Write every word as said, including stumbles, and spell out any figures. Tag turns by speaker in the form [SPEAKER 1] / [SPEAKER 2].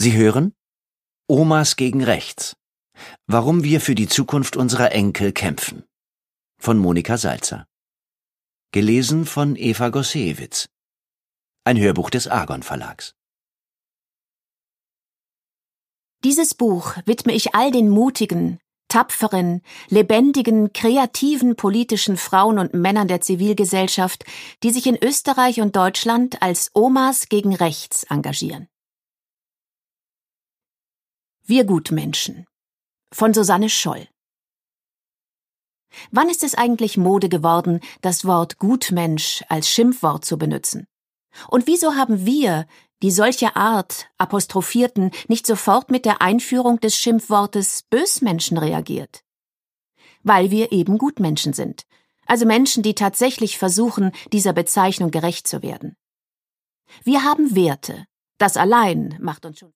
[SPEAKER 1] Sie hören Omas gegen Rechts. Warum wir für die Zukunft unserer Enkel kämpfen. Von Monika Salzer. Gelesen von Eva Gossejewitz. Ein Hörbuch des Argon Verlags.
[SPEAKER 2] Dieses Buch widme ich all den mutigen, tapferen, lebendigen, kreativen politischen Frauen und Männern der Zivilgesellschaft, die sich in Österreich und Deutschland als Omas gegen Rechts engagieren. Wir Gutmenschen von Susanne Scholl. Wann ist es eigentlich Mode geworden, das Wort Gutmensch als Schimpfwort zu benutzen? Und wieso haben wir, die solche Art apostrophierten, nicht sofort mit der Einführung des Schimpfwortes Bösmenschen reagiert? Weil wir eben Gutmenschen sind, also Menschen, die tatsächlich versuchen, dieser Bezeichnung gerecht zu werden. Wir haben Werte, das allein macht uns schon